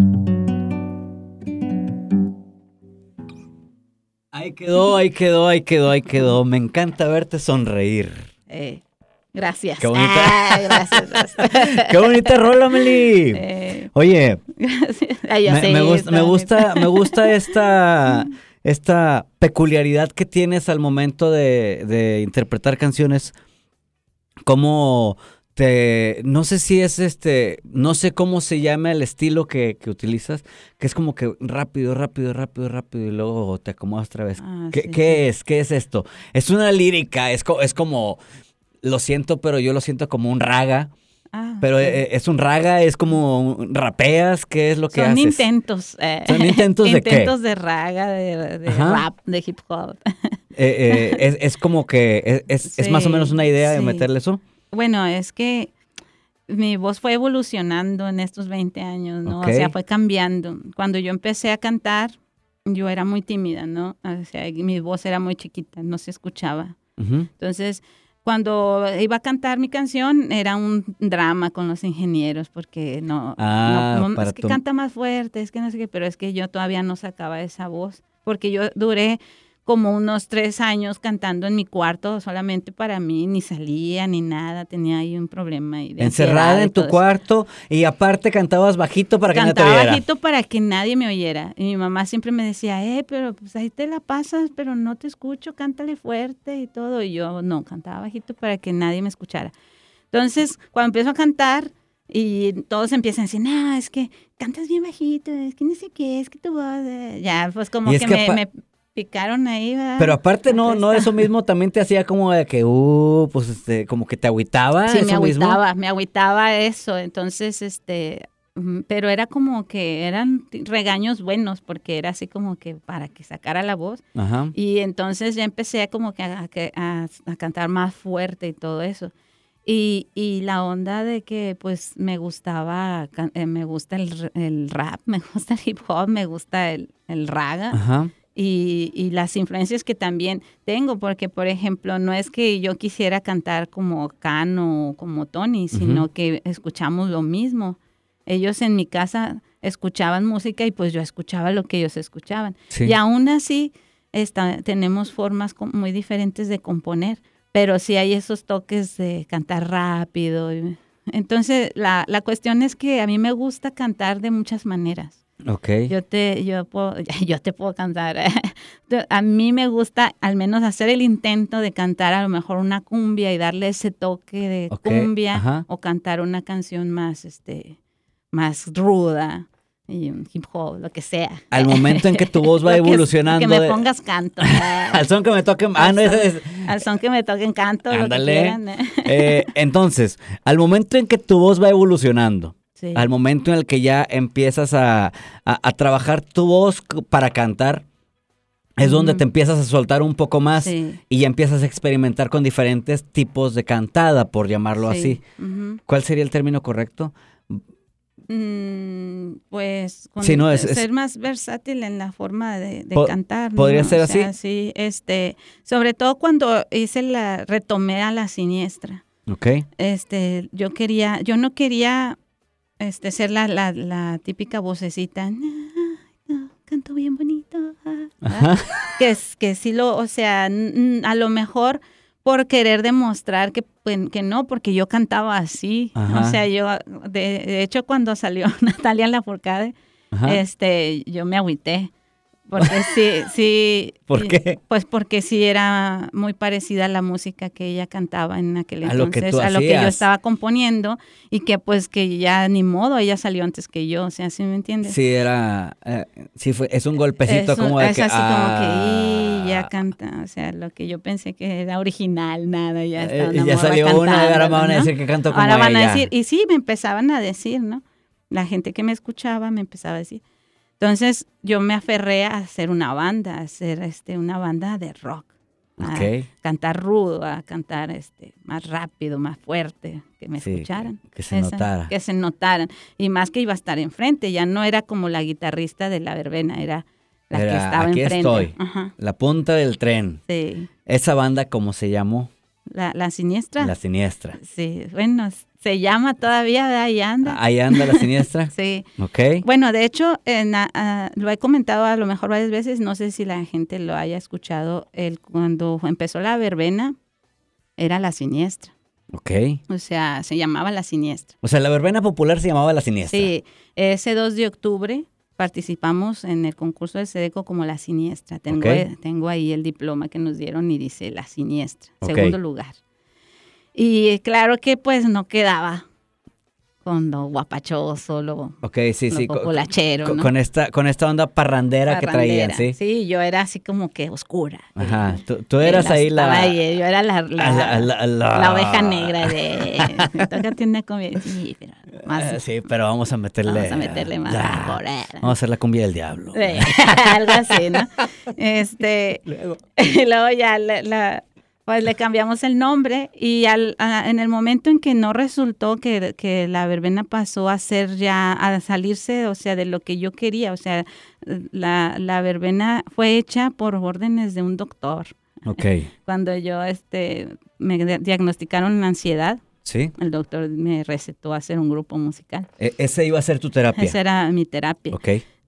Ahí quedó, ahí quedó, ahí quedó, ahí quedó. Me encanta verte sonreír. Eh, gracias. Qué bonita. Ah, gracias, gracias. ¡Qué bonita rola, Meli! Eh, Oye, gracias. Ay, yo me, sé, me gusta, me está gusta, me gusta esta, esta peculiaridad que tienes al momento de, de interpretar canciones. Como te, no sé si es este, no sé cómo se llama el estilo que, que utilizas, que es como que rápido, rápido, rápido, rápido y luego te acomodas otra vez. Ah, ¿Qué, sí, qué sí. es? ¿Qué es esto? Es una lírica, es, co- es como, lo siento, pero yo lo siento como un raga. Ah, Pero ok. eh, es un raga, es como un- rapeas, ¿qué es lo que Son haces? intentos. eh, ¿Son intentos de qué? Intentos de raga, de, de Ajá. rap, de hip hop. Eh, eh, es, es como que es, es, es más o Sí, menos una idea de sí. meterle eso. Bueno, es que mi voz fue evolucionando en estos veinte años, ¿no? Ok. O sea, fue cambiando. Cuando yo empecé a cantar, yo era muy tímida, ¿no? O sea, mi voz era muy chiquita, no se escuchaba. Ujú. Entonces, cuando iba a cantar mi canción, era un drama con los ingenieros, porque no, Ah, no, no, para es que tu- canta más fuerte, es que no sé qué, pero es que yo todavía no sacaba esa voz, porque yo duré como unos tres años cantando en mi cuarto solamente para mí, ni salía ni nada, tenía ahí un problema. Ahí de Encerrada en tu eso. cuarto y aparte cantabas bajito para que Cantaba nadie te oyera. bajito para que nadie me oyera. Y mi mamá siempre me decía, eh, pero pues ahí te la pasas, pero no te escucho, cántale fuerte y todo. Y yo no, cantaba bajito para que nadie me escuchara. Entonces, cuando empiezo a cantar y todos empiezan a decir, no, es que cantas bien bajito, es que no sé qué, es que tu voz... eh". Ya, pues como Y es que, que me, apa- me picaron ahí, ¿verdad? Pero aparte no, Acá no está. eso mismo también te hacía como de que, uh, pues este, como que te agüitaba Sí, eso me mismo. agüitaba, me agüitaba eso. Entonces, este, mm, pero era como que eran t- regaños buenos, porque era así como que para que sacara la voz. Ajá. Y entonces ya empecé como que a, que- a- a cantar más fuerte y todo eso. Y, y la onda de que pues me gustaba, can- eh, me gusta el, r- el rap, me gusta el hip hop, me gusta el, el raga. Ajá. Y, y las influencias que también tengo, porque por ejemplo, no es que yo quisiera cantar como Cano o como Tony, sino Ujú. que escuchamos lo mismo. Ellos en mi casa escuchaban música y pues yo escuchaba lo que ellos escuchaban. Sí. Y aún así está, tenemos formas com- muy diferentes de componer, pero sí hay esos toques de cantar rápido. y- Entonces, la, la cuestión es que a mí me gusta cantar de muchas maneras. Ok. Yo te, yo puedo, yo te puedo cantar. A mí me gusta al menos hacer el intento de cantar a lo mejor una cumbia y darle ese toque de Ok, cumbia, ajá. o cantar una canción más, este, más ruda y un hip hop, lo que sea. Al momento en que tu voz va Lo que- evolucionando Que me de- pongas canto. Al son que me toque. Ah, Al no, son- ese es. Al son que me toquen canto, lo que Ándale. quieran. Eh, entonces, al momento en que tu voz va evolucionando, Sí. al momento en el que ya empiezas a, a- a trabajar tu voz c- para cantar, es donde Ujú. te empiezas a soltar un poco más Sí. y ya empiezas a experimentar con diferentes tipos de cantada, por llamarlo Sí. así. Ujú. ¿Cuál sería el término correcto? Mm, pues con Sí, no, el- es- es- ser más versátil en la forma de, de Po- cantar, ¿no? podría ser O sea, así. sí, este, sobre todo cuando hice la retomé a La Siniestra. Ok. Este, yo quería, yo no quería este ser la, la, la típica vocecita, "No, no, canto bien bonito", ah, Ajá. que es que sí lo, o sea, n- a lo mejor por querer demostrar que, pues, que no, porque yo cantaba así. Ajá. O sea, yo, de, de hecho, cuando salió Natalia Lafourcade, Ajá. este, yo me agüité. Porque sí, sí. ¿Por y- qué? Pues porque sí era muy parecida a la música que ella cantaba en aquel A lo que entonces, tú a lo que yo hacías. estaba componiendo, y que pues que ya ni modo, ella salió antes que yo, o sea, ¿sí me entiendes? Sí, era. eh, sí, fue, es un golpecito Es, un- como de es que. así como que, ah, y ya canta, o sea, lo que yo pensé que era original, nada, ya está eh, una ya morra salió una y ahora cantando, me van a ¿no? decir que canto como Ahora van a ella. decir, y sí, me empezaban a decir, ¿no? La gente que me escuchaba me empezaba a decir. Entonces, yo me aferré a hacer una banda, a hacer este, una banda de rock. A Ok. cantar rudo, a cantar este, más rápido, más fuerte, que me Sí, escucharan. que se notara. Que se notaran. Y más que iba a estar enfrente, ya no era como la guitarrista de la verbena, era la Era, que estaba aquí enfrente. estoy. Ajá, La punta del tren. sí. Esa banda, ¿cómo se llamó? La, la siniestra. La Siniestra. Sí, bueno, se llama todavía, de ahí anda. Ahí anda la Siniestra. Sí. Ok. Bueno, de hecho, en, ah, ah, lo he comentado a lo mejor varias veces, no sé si la gente lo haya escuchado, el, cuando empezó la verbena, era La Siniestra. Ok. O sea, se llamaba La Siniestra. O sea, la verbena popular se llamaba La Siniestra. Sí, ese dos de octubre participamos en el concurso del SEDECO como La Siniestra. Tengo, Ok. eh, tengo ahí el diploma que nos dieron y dice La Siniestra, Ok. segundo lugar. Y claro que pues no quedaba con lo guapachoso, lo, Ok, sí, lo sí. co- populachero, co- ¿no? Con esta, con esta onda parrandera, que traían, Parrandera. ¿sí? Sí, yo era así como que oscura. Ajá. Eh, Tú, tú eras eh, ahí estaba la... ahí, yo era la, la, la- la- la- la oveja negra de... Me toca tienda comida. Sí, pero más... Eh, sí, pero vamos a meterle... Vamos a meterle más Ah, saborera. Vamos a hacer la cumbia del diablo. Sí, algo así, ¿no? Este, Luego. y luego ya la, la- pues le cambiamos el nombre, y al, a- en el momento en que no resultó, que, que la verbena pasó a ser ya, a salirse, o sea, de lo que yo quería, o sea, la, la verbena fue hecha por órdenes de un doctor. Ok. Cuando yo, este, me de- diagnosticaron ansiedad, ¿Sí? el doctor me recetó hacer un grupo musical. E- ese iba a ser tu terapia. Esa era mi terapia. Ok.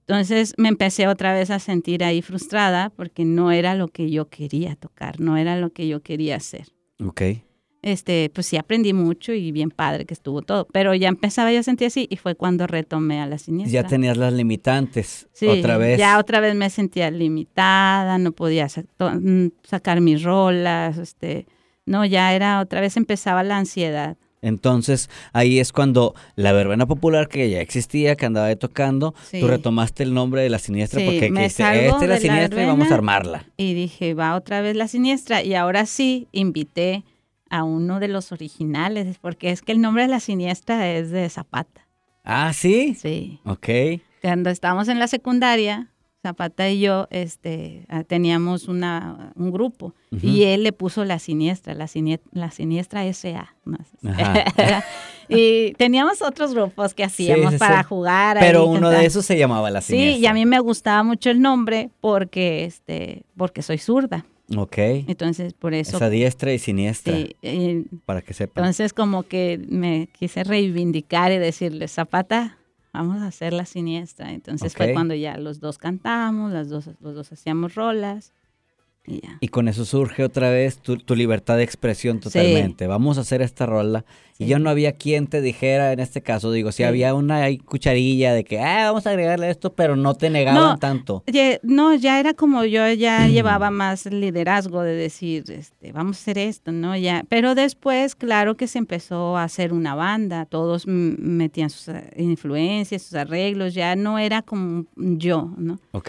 Entonces me empecé otra vez a sentir ahí frustrada porque no era lo que yo quería tocar, no era lo que yo quería hacer. Ok. Este, pues sí aprendí mucho y bien padre que estuvo todo, pero ya empezaba yo a sentir así y fue cuando retomé a La Siniestra. Ya tenías las limitantes Sí, otra vez. ya otra vez me sentía limitada, no podía sa- to- mm, sacar mis rolas, este, no, ya era otra vez empezaba la ansiedad. Entonces, ahí es cuando la verbena popular que ya existía, que andaba ahí tocando, Sí. tú retomaste el nombre de La Siniestra Sí, porque me dijiste, salgo esta es La de la Siniestra y vamos a verbena. armarla. Y dije, va otra vez La Siniestra. Y ahora sí, invité a uno de los originales, porque es que el nombre de La Siniestra es de Zapata. Ah, ¿sí? Sí. Ok. Cuando estábamos en la secundaria, Zapata y yo este, ah, teníamos una, un grupo. Ujú. Y él le puso La Siniestra, La, Sinie- la Siniestra S A. ¿no? Ajá. Y teníamos otros grupos que hacíamos sí, para sí. jugar. Pero ahí, uno cantar. de esos se llamaba La Siniestra. Sí, y a mí me gustaba mucho el nombre porque, este, porque soy zurda. Ok. Entonces, por eso. Esa diestra y siniestra, sí, eh, para que sepan. entonces, como que me quise reivindicar y decirle, Zapata, vamos a hacer La Siniestra. Entonces Ok. fue cuando ya los dos cantamos, las dos, los dos hacíamos rolas y ya. Y con eso surge otra vez tu, tu libertad de expresión totalmente. Vamos a hacer esta rola. Y Sí. ya no había quien te dijera, en este caso, digo, si Sí. había una ahí cucharilla de que, ah, vamos a agregarle esto, pero no te negaban No. tanto. Ye- No, ya era como yo ya llevaba más liderazgo de decir, este, vamos a hacer esto, ¿no? Ya, pero después, claro que se empezó a hacer una banda, todos m- metían sus eh, influencias, sus arreglos, ya no era como yo, ¿no? Ok.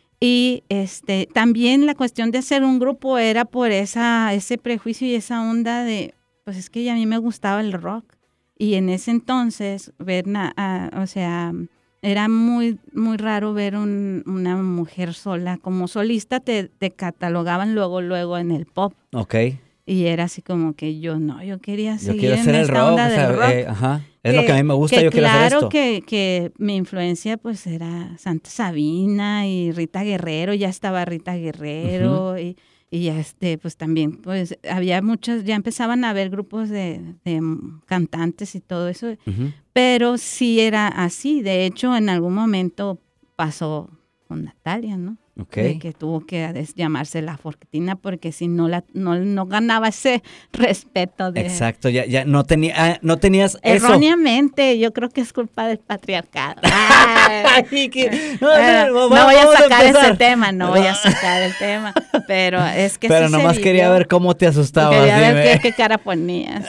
Y este, también la cuestión de hacer un grupo era por esa, ese prejuicio y esa onda de, pues es que a mí me gustaba el rock. Y en ese entonces, ver, na- ah, o sea, era muy, muy raro ver un- una mujer sola. Como solista te, te catalogaban luego, luego en el pop. Ok. Y era así como que yo no, yo quería Yo seguir quiero en hacer el esta rock. onda o sea, del rock. eh, ajá. Es lo que a mí me gusta, yo quiero hacer Claro esto. que, que mi influencia pues era Santa Sabina y Rita Guerrero, ya estaba Rita Guerrero y, y ya este, pues también pues había muchos, ya empezaban a haber grupos de, de cantantes y todo eso, Ujú. pero sí era así. De hecho, en algún momento pasó con Natalia, ¿no? Ok. De que tuvo que des- llamarse La Forquetina porque si no la no, no ganaba ese respeto de Exacto, ya, ya no, tenía, ah, no tenías eso. erróneamente. Yo creo que es culpa del patriarcado. Ay, Ay, que- no, bueno, no, no va- voy a vamos a sacar empezar. ese tema, no voy a sacar el tema, pero es que Pero sí se nomás quería vivió. ver cómo te asustabas. Quería ver dime. qué, qué cara ponías.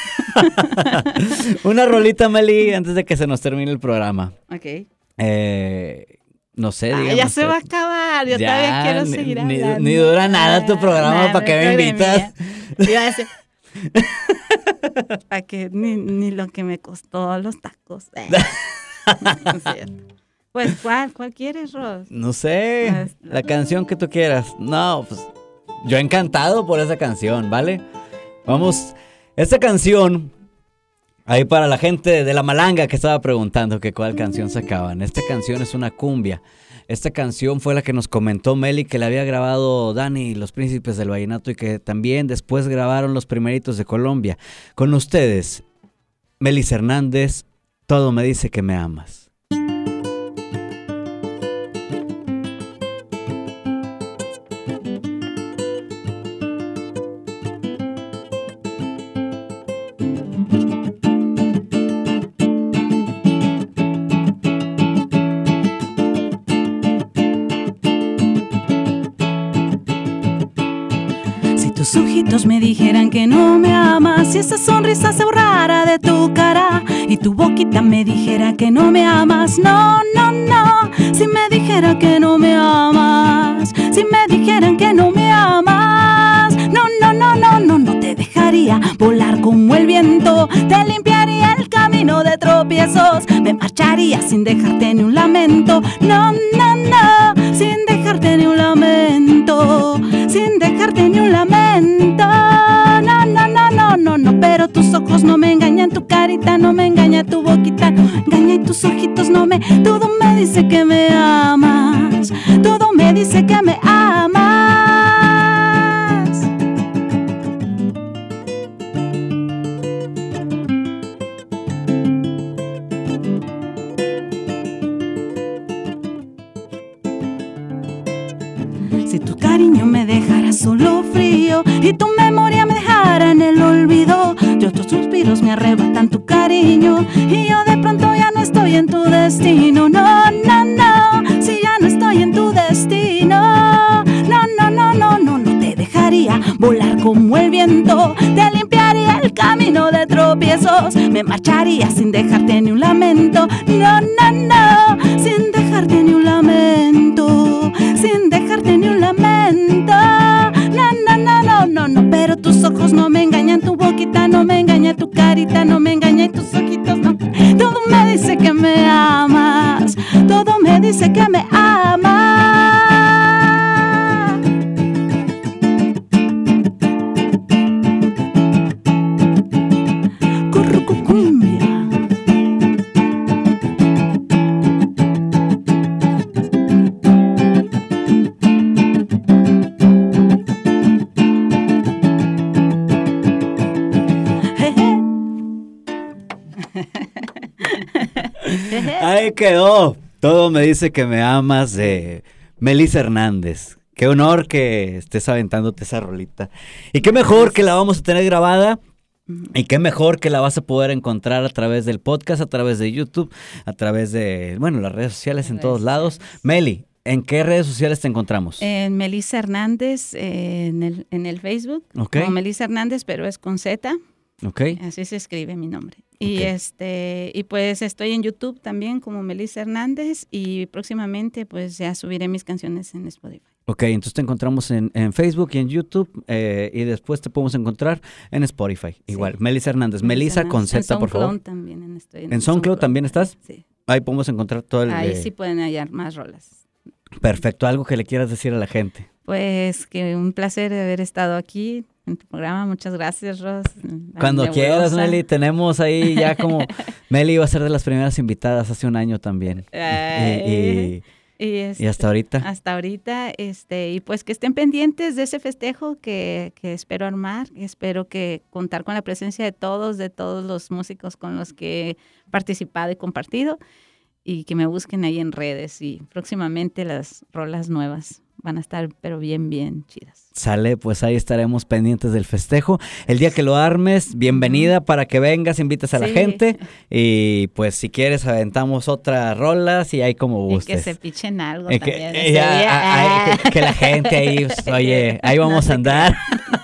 Una rolita, Meli, antes de que se nos termine el programa. Ok. Eh, no sé, Ah, digamos. ya se va a acabar, yo Ya, todavía quiero ni- seguir ni- hablando. ni dura nada tu programa, Ah, ¿para qué me madre invitas? mía. Iba a decir, para que ni, ni lo que me costó los tacos. Eh. No es cierto. Pues, ¿cuál, cuál quieres, Ros? No sé, Es- la canción que tú quieras. No, pues yo encantado por esa canción, ¿vale? Vamos, esta canción, ahí para la gente de La Malanga que estaba preguntando que cuál canción sacaban. Esta canción es una cumbia. Esta canción fue la que nos comentó Meli que la había grabado Dani y los Príncipes del Vallenato y que también después grabaron los primeritos de Colombia. Con ustedes, Melis Hernández, Todo me dice que me amas. Si tus ojitos me dijeran que no me amas, si esa sonrisa se borrara de tu cara y tu boquita me dijera que no me amas, no, no, no. Si me dijera que no me amas, si me dijeran que no me amas, no, no, no, no, no, no te dejaría volar como el viento, te limpiaría el camino de tropiezos, me marcharía sin dejarte ni un lamento, no, no, no, sin dejarte ni un lamento, sin dejarte ni un lamento, no, no, no, no, no, no, pero tus ojos no me engañan, tu carita no me engaña, tu boquita no engaña y tus ojitos no me, todo me dice que me amas, todo me dice que me amas. Si tu cariño me dejara solo frío y tu memoria me dejara en el olvido, de otros suspiros me arrebatan tu cariño y yo de pronto ya no estoy en tu destino. No, no, no, si ya no estoy en tu destino. No, no, no, no, no, no te dejaría volar como el viento. Te limpiaría el camino de tropiezos. Me marcharía sin dejarte ni un lamento. No, no, no, sin dejarte ni un lamento. Sin dejarte ni un lamento. No, no, no, no, no, no. Pero tus ojos no me engañan, tu boquita no me engaña, tu carita no me engaña y tus ojitos no. Todo me dice que me amas. Todo me dice que me amas. Ahí quedó. Todo me dice que me amas, de Melissa Hernández. Qué honor que estés aventándote esa rolita. Y qué mejor que la vamos a tener grabada. Y qué mejor que la vas a poder encontrar a través del podcast, a través de YouTube, a través de, bueno, las redes sociales en todos lados. Meli, ¿en qué redes sociales te encontramos? En Melissa Hernández, eh, en, el, en el Facebook. Okay. Como Melissa Hernández, pero es con Z. Okay. Así se escribe mi nombre. Y Okay. este y pues estoy en YouTube también como Melissa Hernández y próximamente pues ya subiré mis canciones en Spotify. Ok, entonces te encontramos en, en Facebook y en YouTube eh, y después te podemos encontrar en Spotify. Igual, Sí. Melissa Hernández. Melissa Melissa con Z, por favor. También en, estoy en, ¿En SoundCloud también estás? Sí. Ahí podemos encontrar todo el... Ahí eh, sí pueden hallar más rolas. Perfecto, algo que le quieras decir a la gente. Pues que un placer haber estado aquí en tu programa. Muchas gracias, Ros. Cuando La quieras, nebulosa. Meli, tenemos ahí ya como... Meli iba a ser de las primeras invitadas hace un año también. Ay. Y, y, Y, y este, hasta ahorita. Hasta ahorita, este, y pues que estén pendientes de ese festejo que, que espero armar. Espero que contar con la presencia de todos, de todos los músicos con los que he participado y compartido, y que me busquen ahí en redes. Y próximamente las rolas nuevas van a estar, pero bien, bien chidas. Sale, pues ahí estaremos pendientes del festejo. El día que lo armes, bienvenida para que vengas, invites a la Sí. gente. Y pues si quieres aventamos otras rolas y ahí como Y gustes. que se pichen algo Eh, que, también. eh, ese ya, día. a- a- que- que la gente ahí, pues, oye, ahí No vamos se a andar.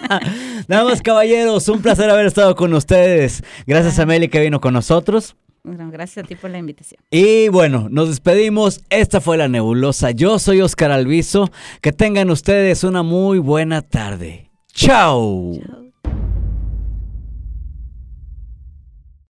Damas, caballeros, un placer haber estado con ustedes. Gracias a Meli que vino con nosotros. Bueno, gracias a ti por la invitación. Y bueno, nos despedimos. Esta fue La Nebulosa. Yo soy Oscar Alviso. Que tengan ustedes una muy buena tarde. ¡Chao! Chao.